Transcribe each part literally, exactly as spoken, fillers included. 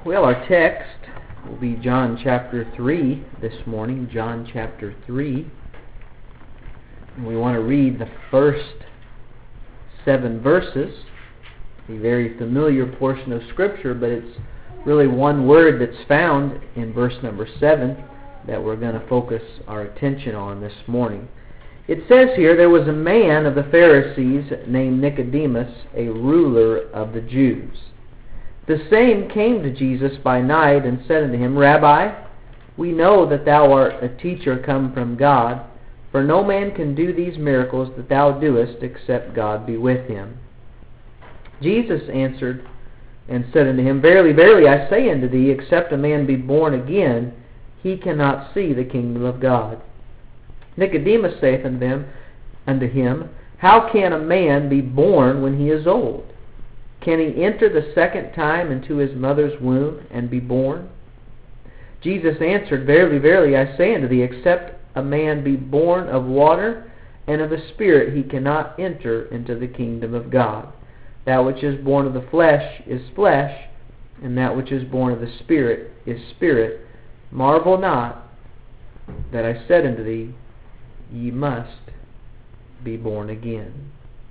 Well, our text will be John chapter three this morning, John chapter three. And we want to read the first seven verses, a very familiar portion of Scripture, but it's really one word that's found in verse number seven that we're going to focus our attention on this morning. It says here, there was a man of the Pharisees named Nicodemus, a ruler of the Jews. The same came to Jesus by night and said unto him, Rabbi, we know that thou art a teacher come from God, for no man can do these miracles that thou doest except God be with him. Jesus answered and said unto him, Verily, verily, I say unto thee, except a man be born again, he cannot see the kingdom of God. Nicodemus saith unto them, unto him, How can a man be born when he is old? Can he enter the second time into his mother's womb and be born? Jesus answered, Verily, verily, I say unto thee, except a man be born of water and of the Spirit, he cannot enter into the kingdom of God. That which is born of the flesh is flesh, and that which is born of the Spirit is spirit. Marvel not that I said unto thee, Ye must be born again.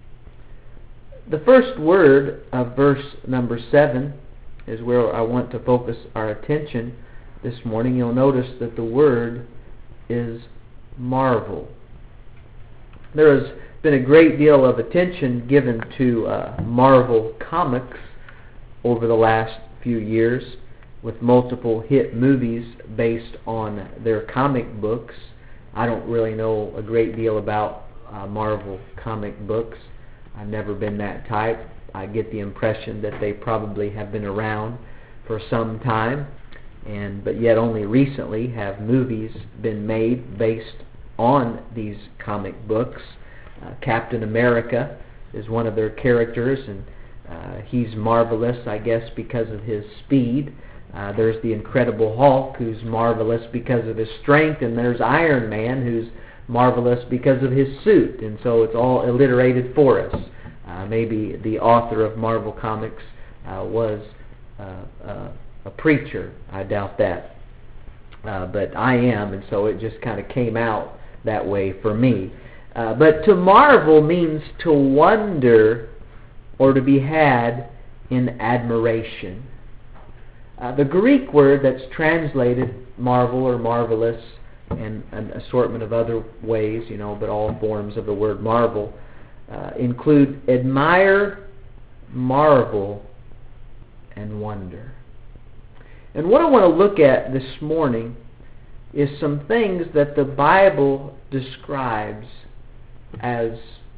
The first word of verse number seven is where I want to focus our attention this morning. You'll notice that the word is marvel. There has been a great deal of attention given to uh, Marvel Comics over the last few years, with multiple hit movies based on their comic books. I don't really know a great deal about uh, Marvel comic books. I've never been that type. I get the impression that they probably have been around for some time, and but yet only recently have movies been made based on these comic books. Uh, Captain America is one of their characters, and uh, he's marvelous, I guess, because of his speed. Uh, there's the Incredible Hulk, who's marvelous because of his strength, and there's Iron Man, who's marvelous because of his suit, and so it's all alliterated for us. Uh, maybe the author of Marvel Comics uh, was uh, uh, a preacher. I doubt that. Uh, but I am, and so it just kind of came out that way for me. Uh, but to marvel means to wonder or to be had in admiration. Uh, the Greek word that's translated marvel or marvelous, and an assortment of other ways, you know, but all forms of the word marvel, uh, include admire, marvel, and wonder. And what I want to look at this morning is some things that the Bible describes as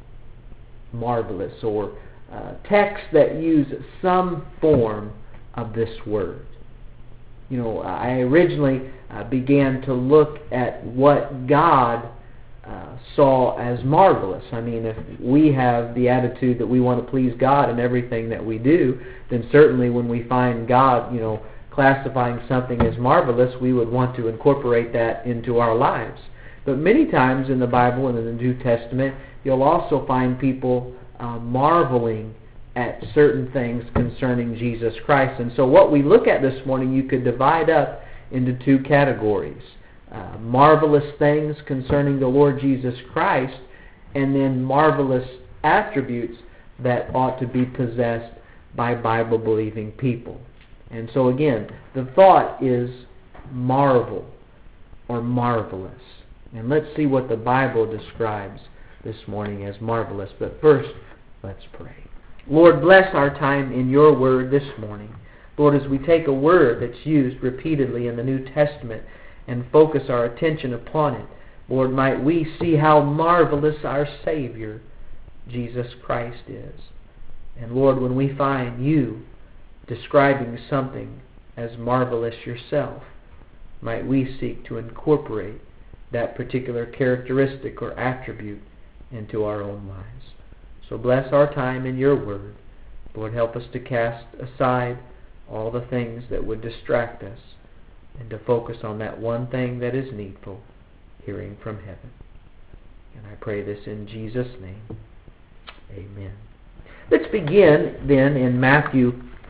marvelous, or uh, texts that use some form of this word. You know, I originally uh, began to look at what God uh, saw as marvelous. I mean, if we have the attitude that we want to please God in everything that we do, then certainly when we find God, you know, classifying something as marvelous, we would want to incorporate that into our lives. But many times in the Bible and in the New Testament, you'll also find people uh, marveling at certain things concerning Jesus Christ. And so what we look at this morning, you could divide up into two categories. Uh, marvelous things concerning the Lord Jesus Christ, and then marvelous attributes that ought to be possessed by Bible-believing people. And so again, the thought is marvel or marvelous. And let's see what the Bible describes this morning as marvelous. But first, let's pray. Lord, bless our time in your word this morning. Lord, as we take a word that's used repeatedly in the New Testament and focus our attention upon it, Lord, might we see how marvelous our Savior, Jesus Christ, is. And Lord, when we find you describing something as marvelous yourself, might we seek to incorporate that particular characteristic or attribute into our own lives. So bless our time in your word. Lord, help us to cast aside all the things that would distract us and to focus on that one thing that is needful, hearing from heaven. And I pray this in Jesus' name. Amen. Let's begin then in Matthew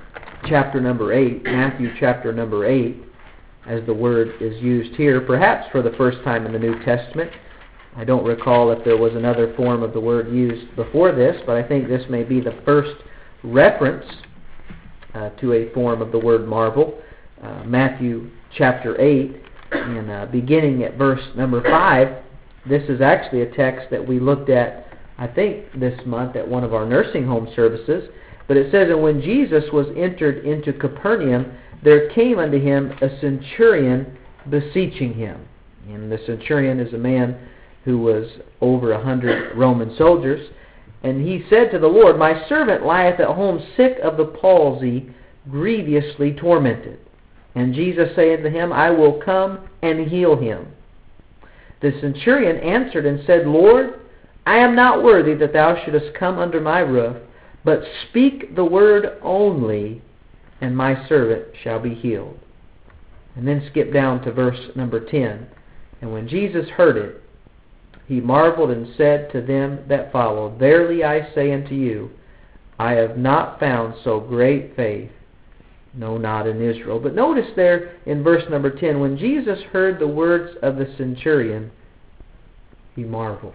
chapter number eight, Matthew chapter number eight, as the word is used here, perhaps for the first time in the New Testament. I don't recall if there was another form of the word used before this, but I think this may be the first reference uh, to a form of the word marvel. Uh, Matthew chapter eight, and uh, beginning at verse number five, this is actually a text that we looked at, I think, this month at one of our nursing home services. But it says, "And when Jesus was entered into Capernaum, there came unto him a centurion beseeching him." And the centurion is a man who was over a hundred Roman soldiers. "And he said to the Lord, My servant lieth at home sick of the palsy, grievously tormented. And Jesus saith to him, I will come and heal him. The centurion answered and said, Lord, I am not worthy that thou shouldest come under my roof, but speak the word only, and my servant shall be healed." And then skip down to verse number ten. "And when Jesus heard it, he marveled and said to them that followed, Verily I say unto you, I have not found so great faith, no, not in Israel." But notice there in verse number ten, when Jesus heard the words of the centurion, he marveled.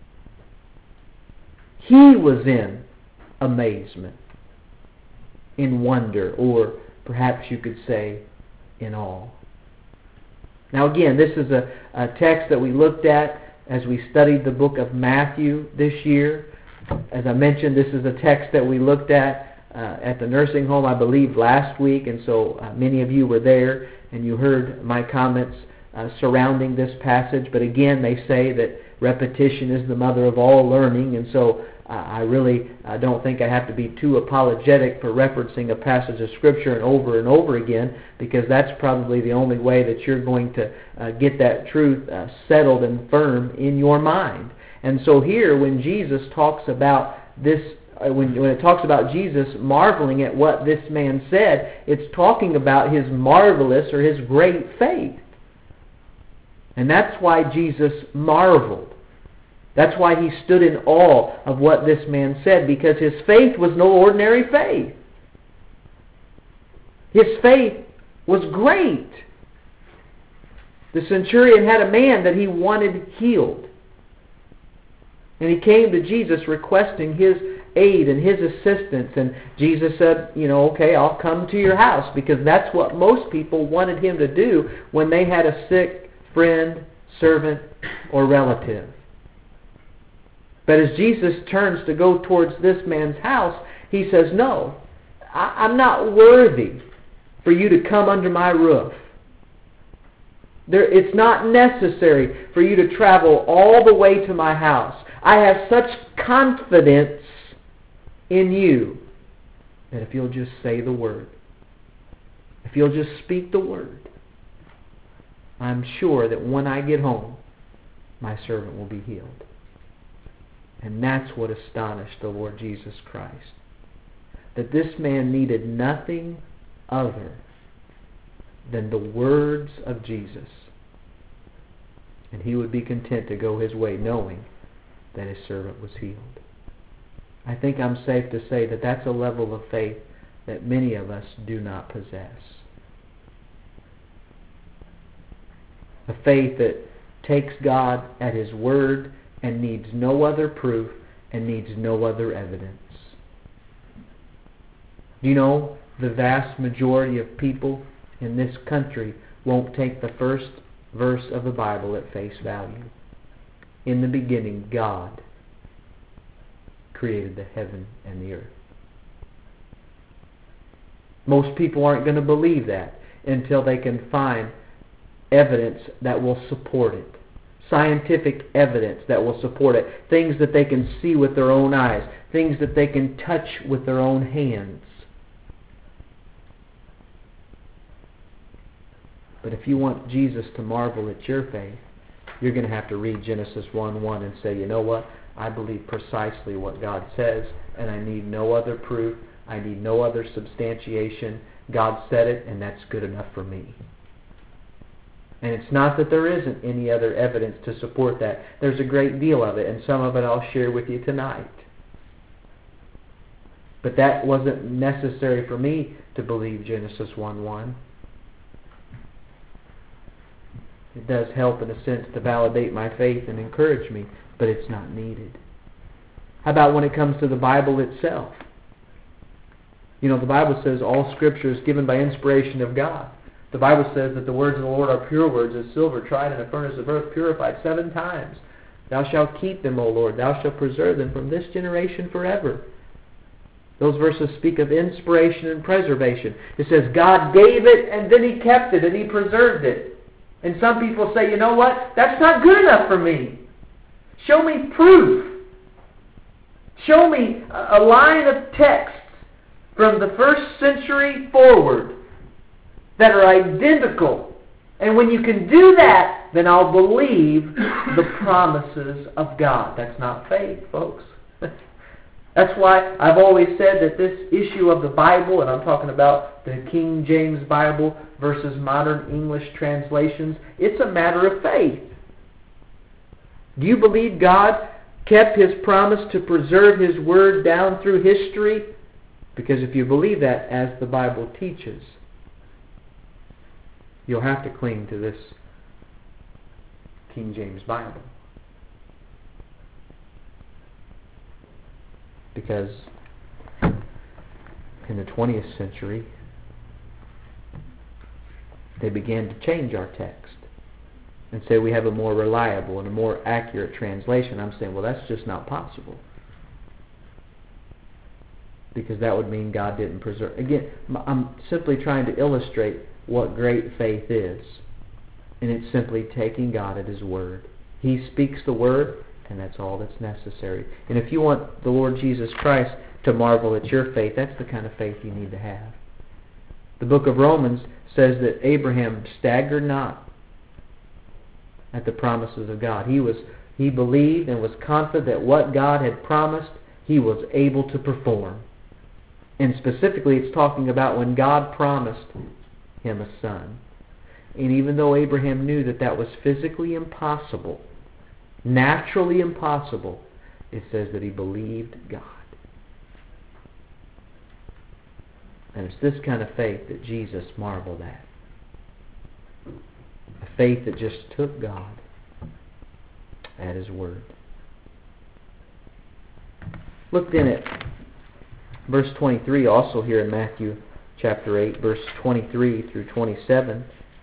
He was in amazement, in wonder, or perhaps you could say in awe. Now again, this is a, a text that we looked at as we studied the book of Matthew this year. As I mentioned, this is a text that we looked at uh, at the nursing home, I believe, last week, and so uh, many of you were there and you heard my comments uh, surrounding this passage. But again, they say that repetition is the mother of all learning, and so uh, I really uh, don't think I have to be too apologetic for referencing a passage of Scripture and over and over again, because that's probably the only way that you're going to uh, get that truth uh, settled and firm in your mind. And so here, when Jesus talks about this, uh, when, when it talks about Jesus marveling at what this man said, it's talking about his marvelous or his great faith. And that's why Jesus marveled. That's why he stood in awe of what this man said, because his faith was no ordinary faith. His faith was great. The centurion had a man that he wanted healed. And he came to Jesus requesting his aid and his assistance. And Jesus said, you know, okay, I'll come to your house, because that's what most people wanted him to do when they had a sick friend, servant, or relative. But as Jesus turns to go towards this man's house, he says, no, I, I'm not worthy for you to come under my roof. There, it's not necessary for you to travel all the way to my house. I have such confidence in you that if you'll just say the word, if you'll just speak the word, I'm sure that when I get home, my servant will be healed. And that's what astonished the Lord Jesus Christ. That this man needed nothing other than the words of Jesus. And he would be content to go his way knowing that his servant was healed. I think I'm safe to say that that's a level of faith that many of us do not possess. A faith that takes God at his word and needs no other proof and needs no other evidence. You know, the vast majority of people in this country won't take the first verse of the Bible at face value. In the beginning, God created the heaven and the earth. Most people aren't going to believe that until they can find evidence that will support it. Scientific evidence that will support it. Things that they can see with their own eyes. Things that they can touch with their own hands. But if you want Jesus to marvel at your faith, you're going to have to read Genesis one one and say, you know what? I believe precisely what God says, and I need no other proof. I need no other substantiation. God said it, and that's good enough for me. And it's not that there isn't any other evidence to support that. There's a great deal of it, and some of it I'll share with you tonight. But that wasn't necessary for me to believe Genesis one one. It does help in a sense to validate my faith and encourage me, but it's not needed. How about when it comes to the Bible itself? You know, the Bible says all Scripture is given by inspiration of God. The Bible says that the words of the Lord are pure words, as silver tried in a furnace of earth, purified seven times. Thou shalt keep them, O Lord. Thou shalt preserve them from this generation forever. Those verses speak of inspiration and preservation. It says God gave it and then He kept it and He preserved it. And some people say, you know what? That's not good enough for me. Show me proof. Show me a line of text from the first century forward that are identical. And when you can do that, then I'll believe the promises of God. That's not faith, folks. That's why I've always said that this issue of the Bible, and I'm talking about the King James Bible versus modern English translations, it's a matter of faith. Do you believe God kept His promise to preserve His Word down through history? Because if you believe that, as the Bible teaches, you'll have to cling to this King James Bible. Because in the twentieth century, they began to change our text and say we have a more reliable and a more accurate translation. I'm saying, well, that's just not possible. Because that would mean God didn't preserve. Again, I'm simply trying to illustrate what great faith is. And it's simply taking God at His Word. He speaks the Word, and that's all that's necessary. And if you want the Lord Jesus Christ to marvel at your faith, that's the kind of faith you need to have. The book of Romans says that Abraham staggered not at the promises of God. He was he believed and was confident that what God had promised, he was able to perform. And specifically, it's talking about when God promised him a son. And even though Abraham knew that that was physically impossible, naturally impossible, it says that he believed God. And it's this kind of faith that Jesus marveled at. A faith that just took God at His Word. Look then at verse twenty-three, also here in Matthew chapter eight, verse twenty-three through twenty-seven.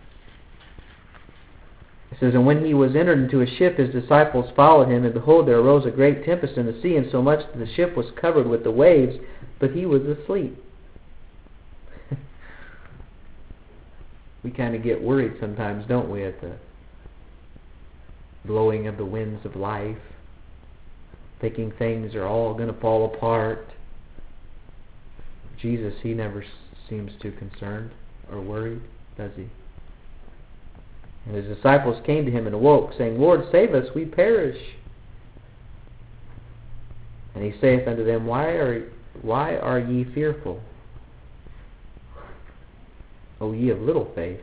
It says, And when he was entered into a ship, his disciples followed him, and behold, there arose a great tempest in the sea, and so much that the ship was covered with the waves, but he was asleep. We kind of get worried sometimes, don't we, at the blowing of the winds of life, thinking things are all going to fall apart. Jesus, He never seems too concerned or worried, does He? And His disciples came to Him and awoke, saying, Lord, save us, we perish. And He saith unto them, Why are, why are ye fearful? O ye of little faith.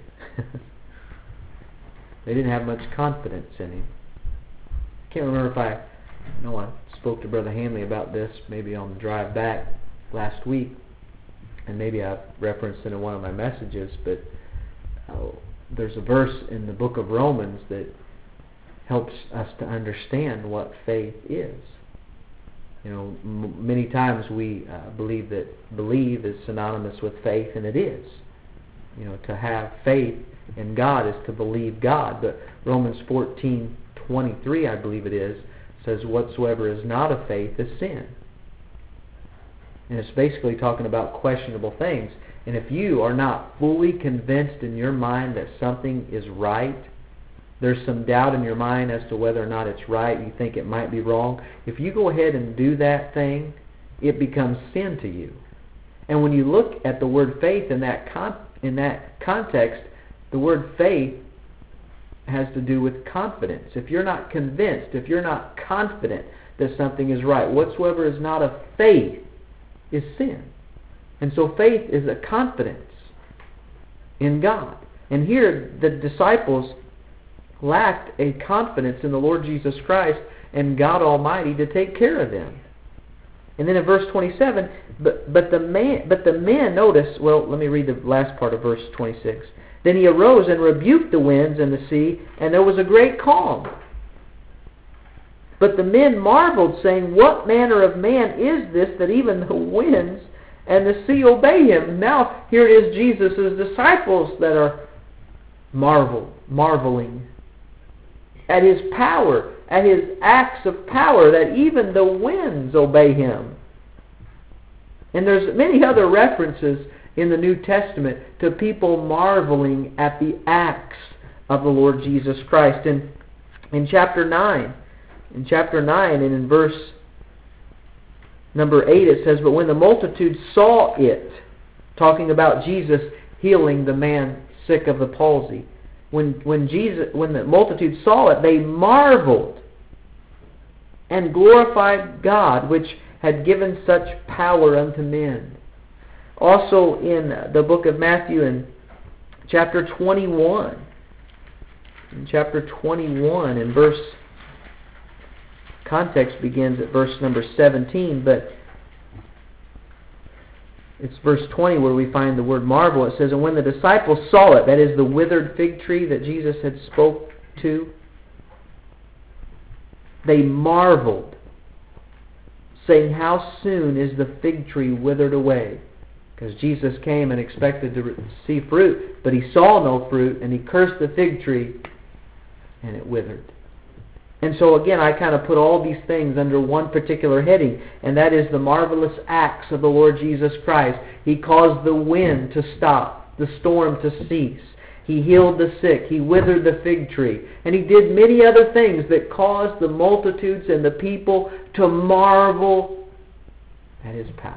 They didn't have much confidence in Him. I can't remember if I, I know I spoke to Brother Hanley about this maybe on the drive back last week, and maybe I've referenced it in one of my messages, but uh, there's a verse in the book of Romans that helps us to understand what faith is. You know, m- many times we uh, believe that believe is synonymous with faith, and it is. You know, to have faith in God is to believe God. But Romans fourteen twenty-three, I believe it is, says, Whatsoever is not of faith is sin. And it's basically talking about questionable things. And if you are not fully convinced in your mind that something is right, there's some doubt in your mind as to whether or not it's right, you think it might be wrong, if you go ahead and do that thing, it becomes sin to you. And when you look at the word faith in that con- in that context, the word faith has to do with confidence. If you're not convinced, if you're not confident that something is right, whatsoever is not of faith is sin. And so faith is a confidence in God. And here the disciples lacked a confidence in the Lord Jesus Christ and God Almighty to take care of them. And then in verse twenty-seven, but but the man, but the men, notice. Well, let me read the last part of verse twenty-six. Then he arose and rebuked the winds and the sea, and there was a great calm. But the men marveled, saying, "What manner of man is this, that even the winds and the sea obey him?" Now here it is, Jesus' disciples that are marvel, marveling at his power, at his acts of power, that even the winds obey him. And there's many other references in the New Testament to people marveling at the acts of the Lord Jesus Christ. In, in chapter nine, in chapter nine and in verse number eight it says, "But when the multitude saw it," talking about Jesus healing the man sick of the palsy, when when Jesus when the multitude saw it, they marveled and glorified God, which had given such power unto men. Also in the book of Matthew, in chapter twenty-one, in chapter twenty-one, in verse, context begins at verse number seventeen, but it's verse twenty where we find the word marvel. It says, "And when the disciples saw it," that is the withered fig tree that Jesus had spoke to, "they marveled, saying, How soon is the fig tree withered away?" Because Jesus came and expected to see fruit, but he saw no fruit, and he cursed the fig tree, and it withered. And so again, I kind of put all these things under one particular heading, and that is the marvelous acts of the Lord Jesus Christ. He caused the wind to stop, the storm to cease. He healed the sick. He withered the fig tree. And he did many other things that caused the multitudes and the people to marvel at his power.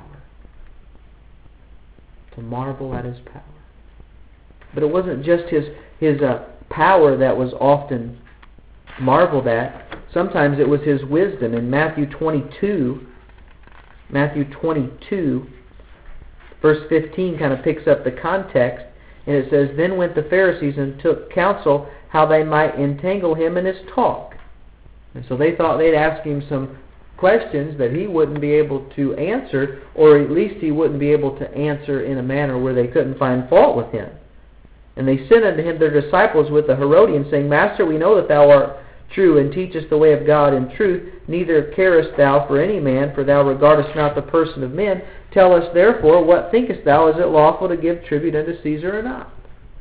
To marvel at his power. But it wasn't just his, his uh, power that was often marveled at. Sometimes it was his wisdom. In Matthew twenty-two, Matthew twenty-two, verse fifteen kind of picks up the context, and it says, "Then went the Pharisees and took counsel how they might entangle him in his talk." And so they thought they'd ask him some questions that he wouldn't be able to answer, or at least he wouldn't be able to answer in a manner where they couldn't find fault with him. And they sent unto him their disciples with the Herodians, saying, "Master, we know that thou art true, and teachest the way of God in truth. Neither carest thou for any man, for thou regardest not the person of men. Tell us therefore, what thinkest thou? Is it lawful to give tribute unto Caesar or not?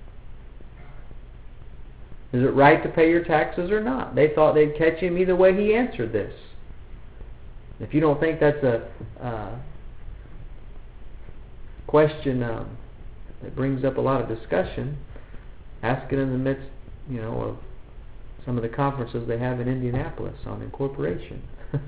Is it right to pay your taxes or not?" They thought they'd catch him either way he answered this. If you don't think that's a uh, question um, that brings up a lot of discussion, ask it in the midst, you know, of some of the conferences they have in Indianapolis on incorporation. It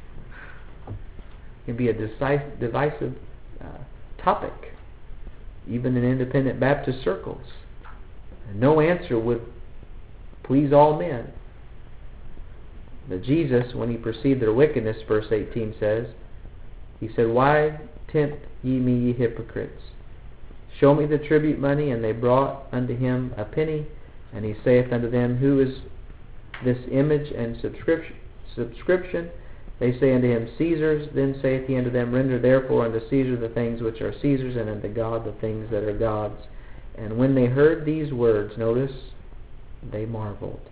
can be a decisive, divisive uh, topic, even in independent Baptist circles. And no answer would please all men. But Jesus, when he perceived their wickedness, verse eighteen says, he said, "Why tempt ye me, ye hypocrites? Show me the tribute money." And they brought unto him a penny. And he saith unto them, "Who is this image and subscription? subscription? They say unto him, Caesar's. Then saith he unto them, Render therefore unto Caesar the things which are Caesar's, and unto God the things that are God's." And when they heard these words, notice, they marveled,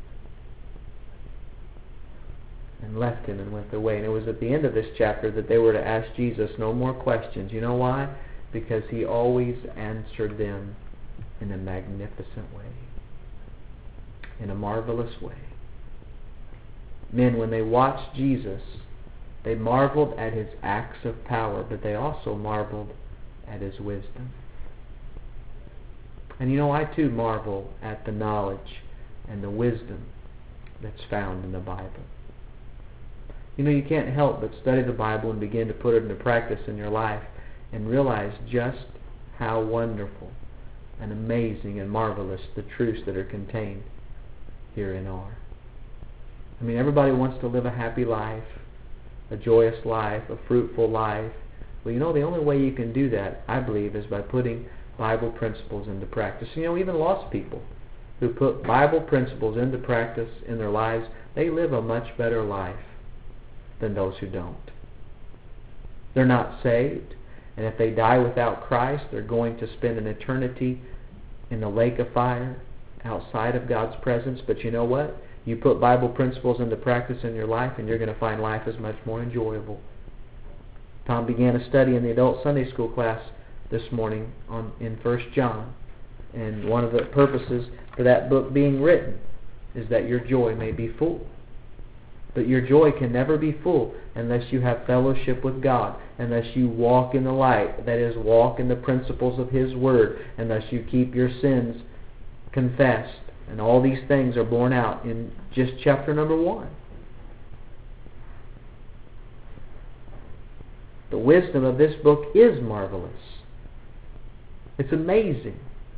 and left him and went their way. And it was at the end of this chapter that they were to ask Jesus no more questions. You know why? Because he always answered them in a magnificent way, in a marvelous way. Men, when they watched Jesus, they marveled at his acts of power, but they also marveled at his wisdom. And you know, I too marvel at the knowledge and the wisdom that's found in the Bible. You know, you can't help but study the Bible and begin to put it into practice in your life and realize just how wonderful and amazing and marvelous the truths that are contained herein are. I mean, everybody wants to live a happy life, a joyous life, a fruitful life. Well, you know, the only way you can do that, I believe, is by putting Bible principles into practice. You know, even lost people who put Bible principles into practice in their lives, they live a much better life than those who don't. They're not saved. And if they die without Christ, they're going to spend an eternity in the lake of fire outside of God's presence. But you know what? You put Bible principles into practice in your life, and you're going to find life is much more enjoyable. Tom began a study in the adult Sunday school class this morning on in First John. And one of the purposes for that book being written is that your joy may be full. But your joy can never be full unless you have fellowship with God, unless you walk in the light, that is, walk in the principles of His Word, unless you keep your sins confessed. And all these things are borne out in just chapter number one. The wisdom of this book is marvelous. It's amazing.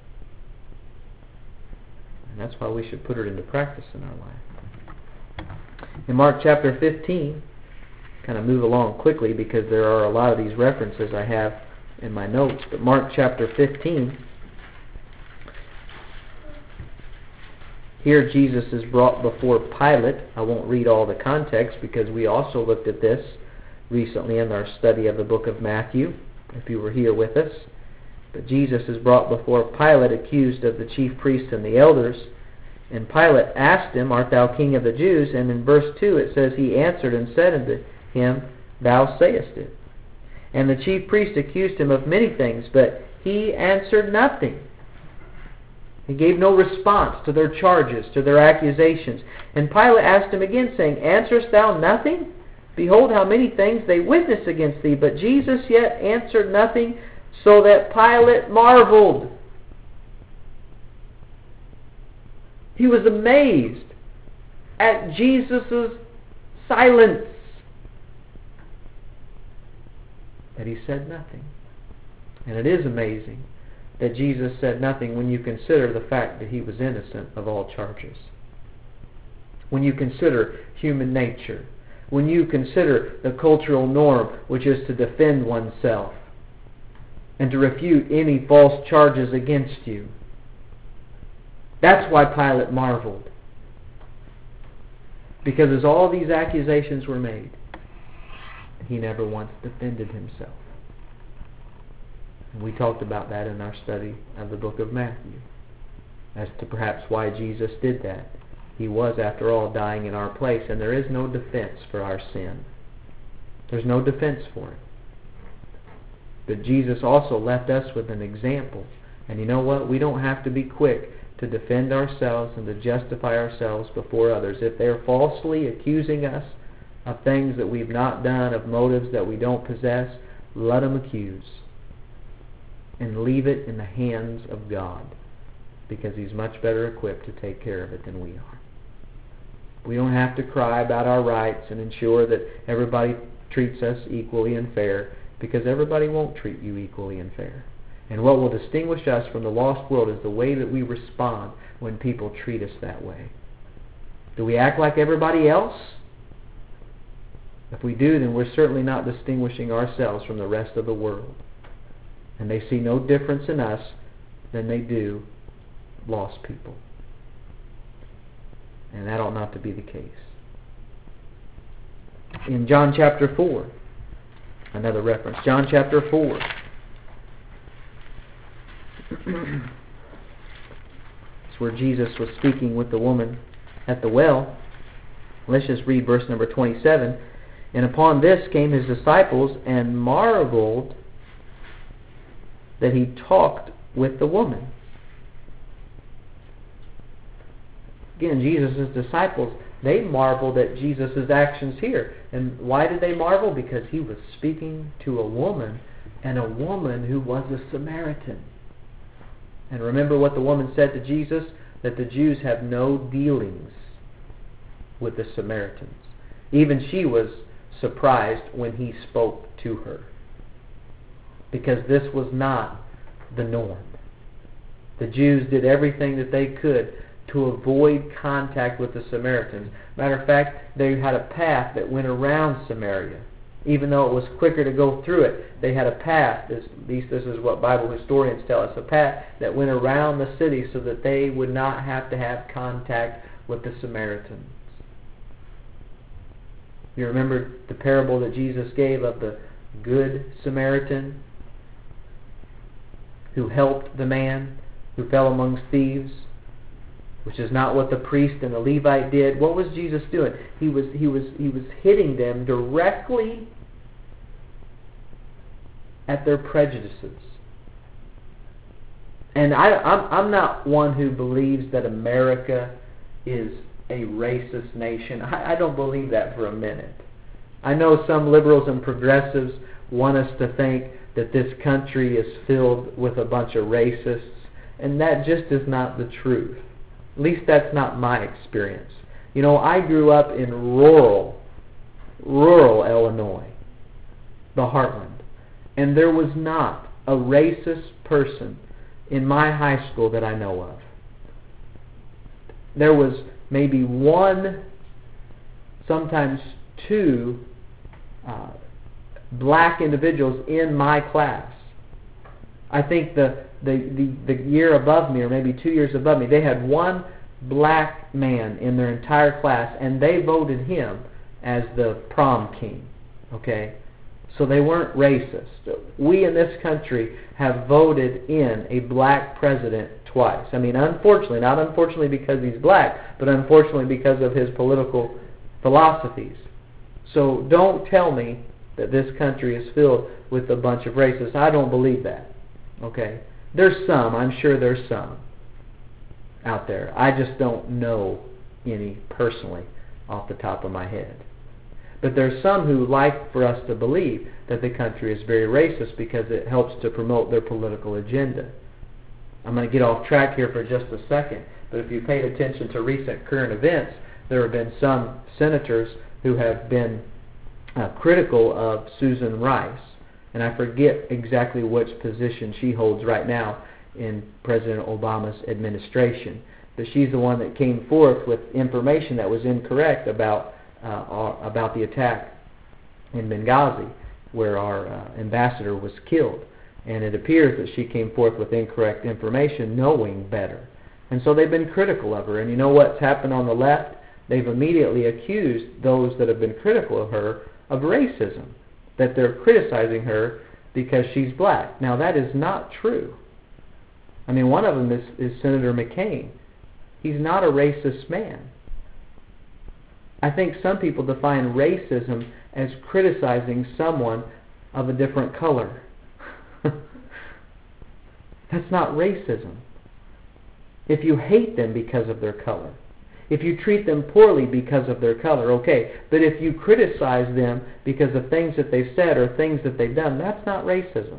And that's why we should put it into practice in our life. In Mark chapter fifteen, kind of move along quickly because there are a lot of these references I have in my notes. But Mark chapter fifteen, here Jesus is brought before Pilate. I won't read all the context because we also looked at this recently in our study of the book of Matthew, if you were here with us. But Jesus is brought before Pilate, accused of the chief priests and the elders. And Pilate asked him, "Art thou king of the Jews?" And in verse two it says, "He answered and said unto him, Thou sayest it." And the chief priests accused him of many things, but he answered nothing. He gave no response to their charges, to their accusations. And Pilate asked him again, saying, "Answerest thou nothing? Behold how many things they witness against thee." But Jesus yet answered nothing, so that Pilate marveled. He was amazed at Jesus' silence, that He said nothing. And it is amazing that Jesus said nothing when you consider the fact that He was innocent of all charges. When you consider human nature. When you consider the cultural norm, which is to defend oneself and to refute any false charges against you. That's why Pilate marveled. Because as all these accusations were made, he never once defended himself. And we talked about that in our study of the book of Matthew, as to perhaps why Jesus did that. He was, after all, dying in our place, and there is no defense for our sin. There's no defense for it. But Jesus also left us with an example. And you know what? We don't have to be quick to defend ourselves and to justify ourselves before others. If they're falsely accusing us of things that we've not done, of motives that we don't possess, let them accuse. And leave it in the hands of God, because He's much better equipped to take care of it than we are. We don't have to cry about our rights and ensure that everybody treats us equally and fair, because everybody won't treat you equally and fair. And what will distinguish us from the lost world is the way that we respond when people treat us that way. Do we act like everybody else? If we do, then we're certainly not distinguishing ourselves from the rest of the world. And they see no difference in us than they do lost people. And that ought not to be the case. In John chapter four, another reference, John chapter four. It's where Jesus was speaking with the woman at the well. Let's just read verse number twenty-seven. And upon this came His disciples and marveled that He talked with the woman. Again, Jesus' disciples, they marveled at Jesus' actions here. And why did they marvel? Because He was speaking to a woman, and a woman who was a Samaritan. And remember what the woman said to Jesus? That the Jews have no dealings with the Samaritans. Even she was surprised when He spoke to her, because this was not the norm. The Jews did everything that they could to avoid contact with the Samaritans. Matter of fact, they had a path that went around Samaria. Even though it was quicker to go through it, they had a path, at least this is what Bible historians tell us, a path that went around the city so that they would not have to have contact with the Samaritans. You remember the parable that Jesus gave of the good Samaritan who helped the man who fell amongst thieves, which is not what the priest and the Levite did. What was Jesus doing? He was he was he was hitting them directly at their prejudices. And I, I'm, I'm not one who believes that America is a racist nation. I, I don't believe that for a minute. I know some liberals and progressives want us to think that this country is filled with a bunch of racists, and that just is not the truth. At least that's not my experience. You know, I grew up in rural, rural Illinois, the heartland, and there was not a racist person in my high school that I know of. There was maybe one, sometimes two, uh, black individuals in my class. I think the, the, the, the year above me, or maybe two years above me, they had one black man in their entire class, and they voted him as the prom king. Okay? So they weren't racist. We in this country have voted in a black president twice. I mean, unfortunately, not unfortunately because he's black, but unfortunately because of his political philosophies. So don't tell me that this country is filled with a bunch of racists. I don't believe that. Okay? There's some. I'm sure there's some out there. I just don't know any personally off the top of my head. But there's some who like for us to believe that the country is very racist because it helps to promote their political agenda. I'm going to get off track here for just a second, but if you paid attention to recent current events, there have been some senators who have been uh, critical of Susan Rice, and I forget exactly which position she holds right now in President Obama's administration. But she's the one that came forth with information that was incorrect about Uh, our, about the attack in Benghazi, where our uh, ambassador was killed. And it appears that she came forth with incorrect information, knowing better. And so they've been critical of her. And you know what's happened on the left? They've immediately accused those that have been critical of her of racism, that they're criticizing her because she's black. Now, that is not true. I mean, one of them is, is Senator McCain. He's not a racist man. I think some people define racism as criticizing someone of a different color. That's not racism. If you hate them because of their color, if you treat them poorly because of their color, okay. But if you criticize them because of things that they've said or things that they've done, that's not racism.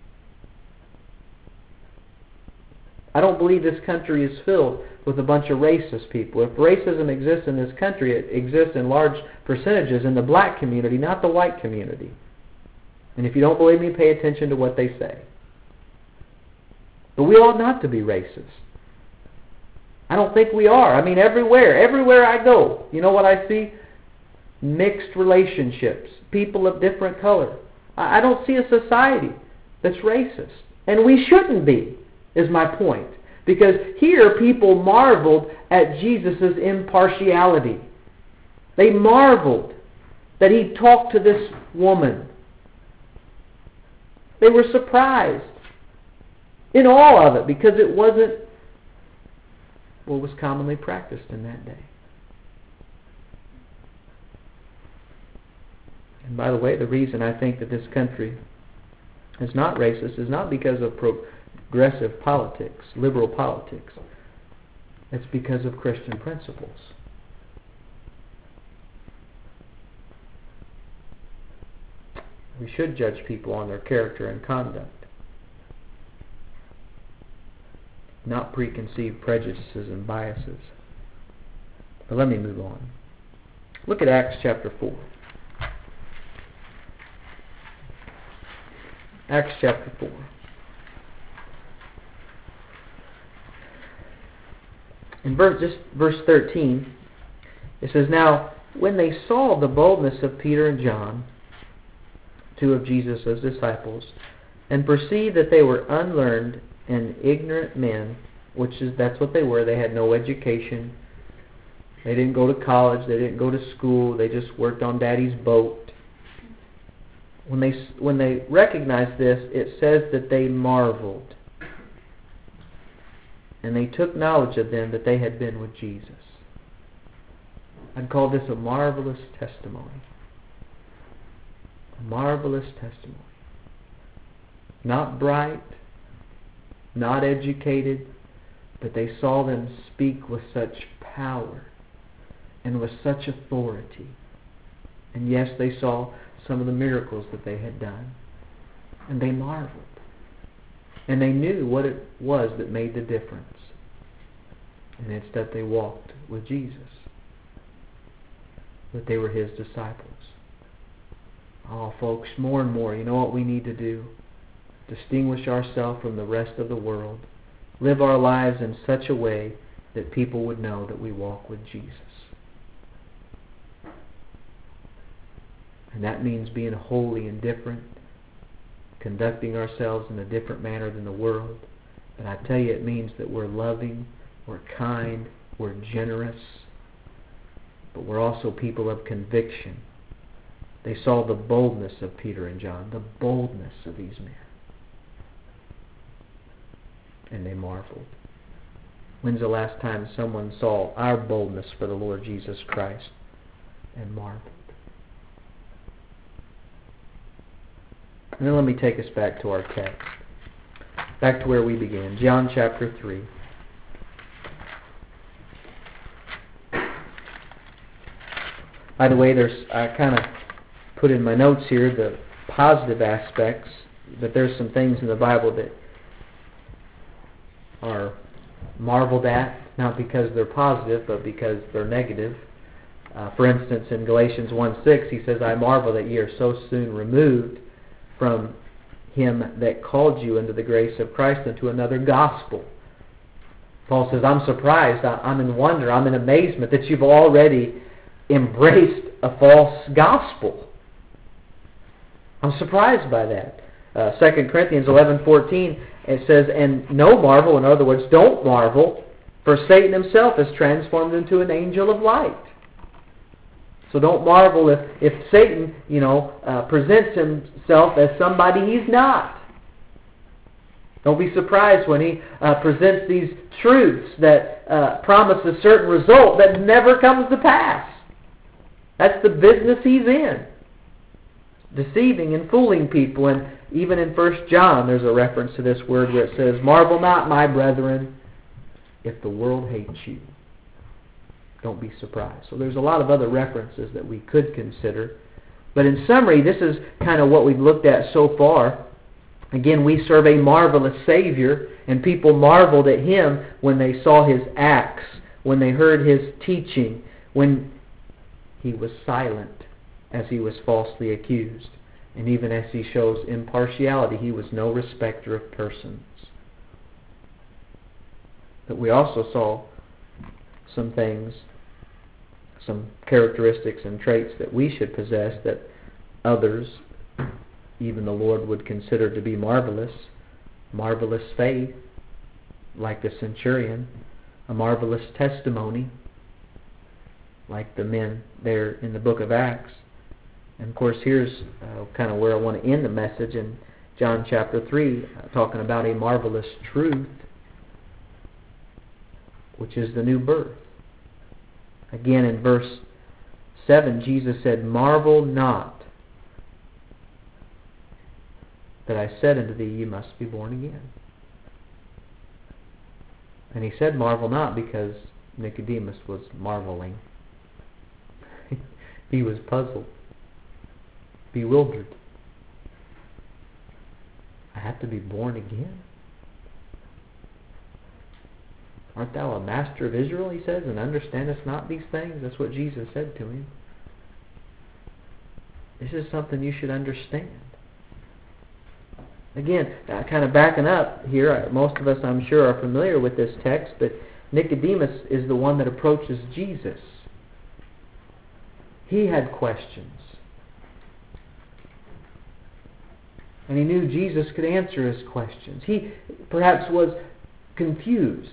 I don't believe this country is filled with a bunch of racist people. If racism exists in this country, it exists in large percentages in the black community, not the white community. And if you don't believe me, pay attention to what they say. But we ought not to be racist. I don't think we are. I mean, everywhere, everywhere I go, you know what I see? Mixed relationships, people of different color. I don't see a society that's racist. And we shouldn't be, is my point. Because here people marveled at Jesus' impartiality. They marveled that he talked to this woman. They were surprised in all of it because it wasn't what was commonly practiced in that day. And by the way, the reason I think that this country is not racist is not because of progressive politics, liberal politics. It's because of Christian principles. We should judge people on their character and conduct, not preconceived prejudices and biases. But let me move on. Look at Acts chapter four. Acts chapter four. In verse, just verse thirteen, it says, "Now, when they saw the boldness of Peter and John, two of Jesus' disciples, and perceived that they were unlearned and ignorant men," which is that's what they were. They had no education. They didn't go to college. They didn't go to school. They just worked on Daddy's boat. when they when they recognized this, it says that they marveled. And they took knowledge of them that they had been with Jesus. I'd call this a marvelous testimony. A marvelous testimony. Not bright, not educated, but they saw them speak with such power and with such authority. And yes, they saw some of the miracles that they had done. And they marveled. And they knew what it was that made the difference. And it's that they walked with Jesus. That they were His disciples. Oh, folks, more and more, you know what we need to do? Distinguish ourselves from the rest of the world. Live our lives in such a way that people would know that we walk with Jesus. And that means being holy and different, conducting ourselves in a different manner than the world. And I tell you, it means that we're loving, we're kind, we're generous, but we're also people of conviction. They saw the boldness of Peter and John, the boldness of these men. And they marveled. When's the last time someone saw our boldness for the Lord Jesus Christ and marveled? And then let me take us back to our text. Back to where we began. John chapter three. By the way, there's I kind of put in my notes here the positive aspects, but there's some things in the Bible that are marveled at, not because they're positive, but because they're negative. Uh, for instance, in Galatians one six, he says, I marvel that ye are so soon removed from Him that called you into the grace of Christ unto another gospel. Paul says, I'm surprised, I'm in wonder, I'm in amazement that you've already embraced a false gospel. I'm surprised by that. Uh, Second Corinthians eleven fourteen, it says, and no marvel, in other words, don't marvel, for Satan himself is transformed into an angel of light. So don't marvel if, if Satan, you know, uh, presents himself as somebody he's not. Don't be surprised when he uh, presents these truths that uh, promise a certain result that never comes to pass. That's the business he's in. Deceiving and fooling people. And even in First John there's a reference to this word where it says, marvel not, my brethren, if the world hates you. Don't be surprised. So there's a lot of other references that we could consider. But in summary, this is kind of what we've looked at so far. Again, we serve a marvelous Savior, and people marveled at Him when they saw His acts, when they heard His teaching, when He was silent as He was falsely accused. And even as He shows impartiality, He was no respecter of persons. But we also saw some things, some characteristics and traits that we should possess that others, even the Lord, would consider to be marvelous. Marvelous faith, like the centurion. A marvelous testimony, like the men there in the book of Acts. And of course, here's uh, kind of where I want to end the message in John chapter three, uh, talking about a marvelous truth, which is the new birth. Again, in verse seven, Jesus said, marvel not that I said unto thee, you must be born again. And He said, marvel not, because Nicodemus was marveling. He was puzzled, bewildered. I have to be born again? Art thou a master of Israel, he says, and understandest not these things? That's what Jesus said to him. This is something you should understand. Again, uh, kind of backing up here, most of us, I'm sure, are familiar with this text, but Nicodemus is the one that approaches Jesus. He had questions. And he knew Jesus could answer his questions. He perhaps was confused.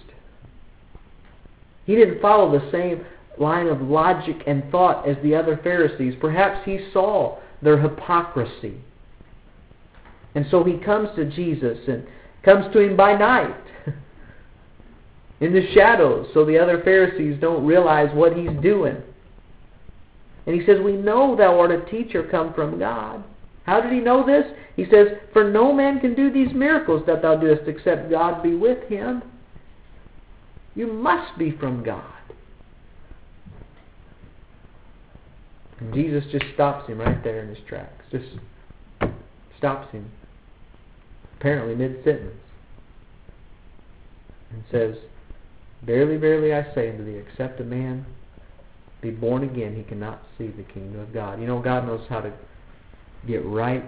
He didn't follow the same line of logic and thought as the other Pharisees. Perhaps he saw their hypocrisy. And so he comes to Jesus and comes to him by night in the shadows so the other Pharisees don't realize what he's doing. And he says, we know thou art a teacher come from God. How did he know this? He says, for no man can do these miracles that thou doest except God be with him. You must be from God. And Jesus just stops him right there in his tracks. Just stops him, apparently mid-sentence, and says, verily, verily, I say unto thee, except a man be born again, he cannot see the kingdom of God. You know, God knows how to get right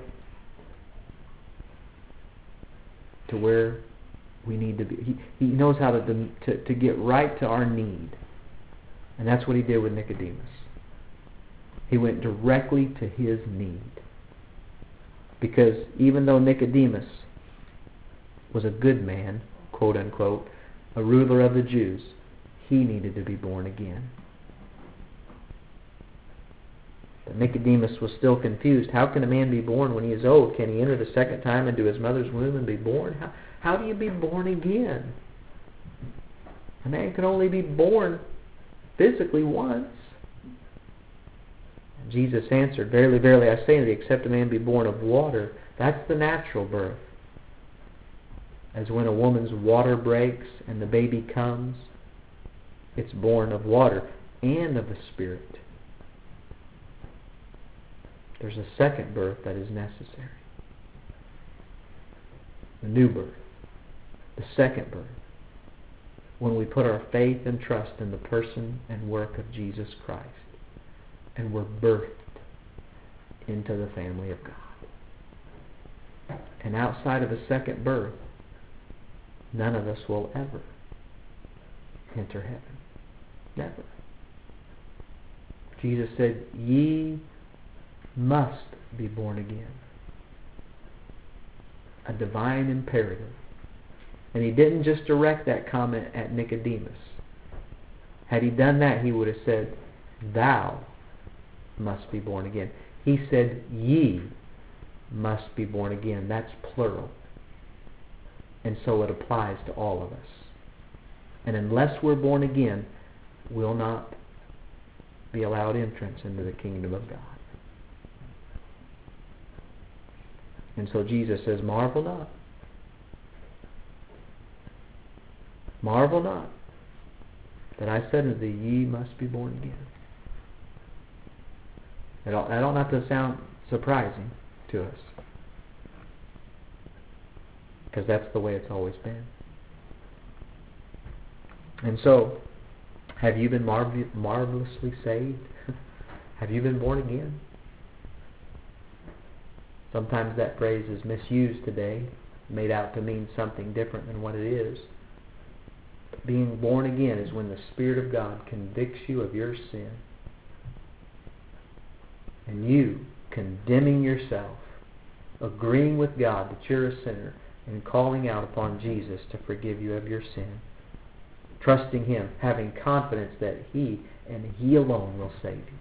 to where we need to be. He, he knows how to, to, to get right to our need. And that's what he did with Nicodemus. He went directly to his need. Because even though Nicodemus was a good man, quote unquote, a ruler of the Jews, he needed to be born again. But Nicodemus was still confused. How can a man be born when he is old? Can he enter the second time into his mother's womb and be born? How, how do you be born again? A man can only be born physically once. And Jesus answered, verily, verily, I say unto thee, except a man be born of water, that's the natural birth. As when a woman's water breaks and the baby comes, it's born of water and of the Spirit. There's a second birth that is necessary. The new birth. The second birth. When we put our faith and trust in the person and work of Jesus Christ. And we're birthed into the family of God. And outside of a second birth, none of us will ever enter heaven. Never. Jesus said, ye must be born again. A divine imperative. And he didn't just direct that comment at Nicodemus. Had he done that, he would have said, thou must be born again. He said, ye must be born again. That's plural. And so it applies to all of us. And unless we're born again, we'll not be allowed entrance into the kingdom of God. And so Jesus says, marvel not. Marvel not that I said unto thee, ye must be born again. That ought, that ought not to sound surprising to us. Because that's the way it's always been. And so, have you been marvel- marvelously saved? Have you been born again? Sometimes that phrase is misused today, made out to mean something different than what it is. But being born again is when the Spirit of God convicts you of your sin. And you, condemning yourself, agreeing with God that you're a sinner, and calling out upon Jesus to forgive you of your sin, trusting Him, having confidence that He and He alone will save you.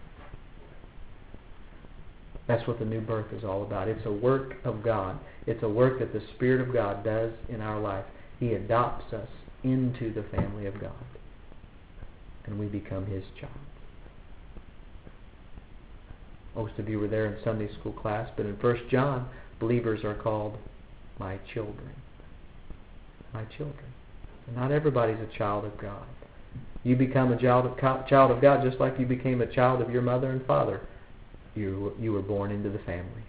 That's what the new birth is all about. It's a work of God. It's a work that the Spirit of God does in our life. He adopts us into the family of God. And we become His child. Most of you were there in Sunday school class, but in First John, believers are called my children. My children. And not everybody's a child of God. You become a child of, child of God just like you became a child of your mother and father. You, you were born into the family.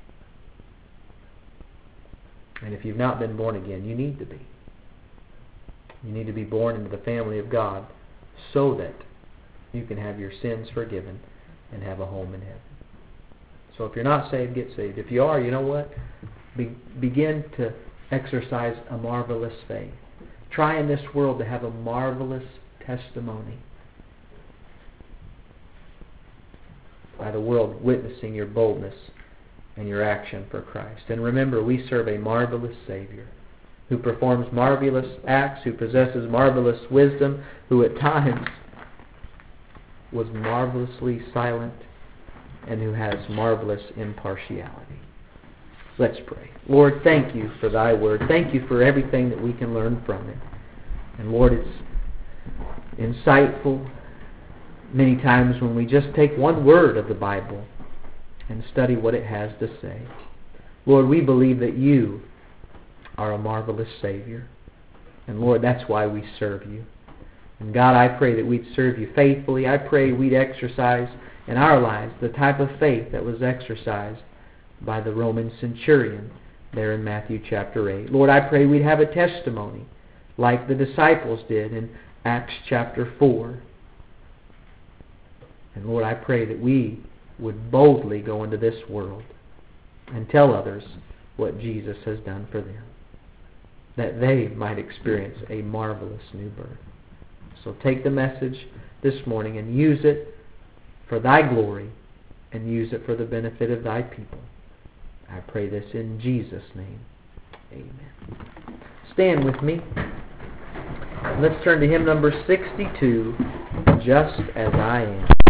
And if you've not been born again, you need to be. You need to be born into the family of God so that you can have your sins forgiven and have a home in heaven. So if you're not saved, get saved. If you are, you know what? Be, begin to exercise a marvelous faith. Try in this world to have a marvelous testimony. By the world witnessing your boldness and your action for Christ. And remember, we serve a marvelous Savior who performs marvelous acts, who possesses marvelous wisdom, who at times was marvelously silent, and who has marvelous impartiality. Let's pray. Lord, thank you for thy word. Thank you for everything that we can learn from it. And Lord, it's insightful many times when we just take one word of the Bible and study what it has to say. Lord, we believe that you are a marvelous Savior. And Lord, that's why we serve you. And God, I pray that we'd serve you faithfully. I pray we'd exercise in our lives the type of faith that was exercised by the Roman centurion there in Matthew chapter eight. Lord, I pray we'd have a testimony like the disciples did in Acts chapter four. And Lord, I pray that we would boldly go into this world and tell others what Jesus has done for them, that they might experience a marvelous new birth. So take the message this morning and use it for thy glory and use it for the benefit of thy people. I pray this in Jesus' name. Amen. Stand with me. Let's turn to hymn number sixty-two, Just As I Am.